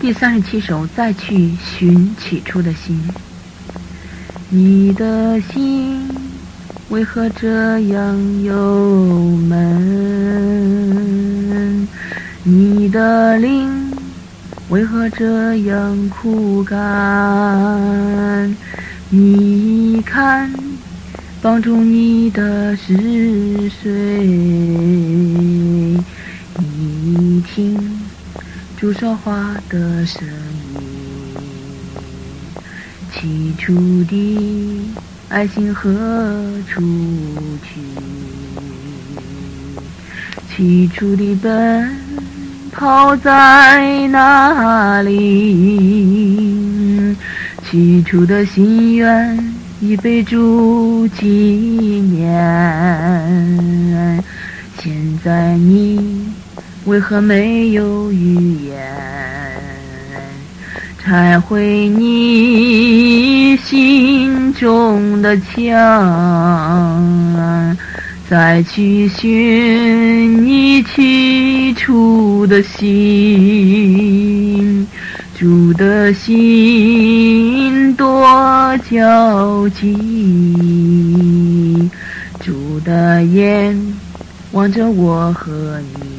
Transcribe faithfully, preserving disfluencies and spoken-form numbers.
第三十七首，再去寻起初的心。你的心为何这样忧闷？你的灵为何这样枯干？你看，帮助你的是谁？你听主说话的声音，起初的爱心何处去？起初的奔跑在哪里？起初的心愿已被主纪念，现在你为何没有语言？拆毁你心中的墙，再去寻你起初的心。主的心多焦急，主的眼望着我和你。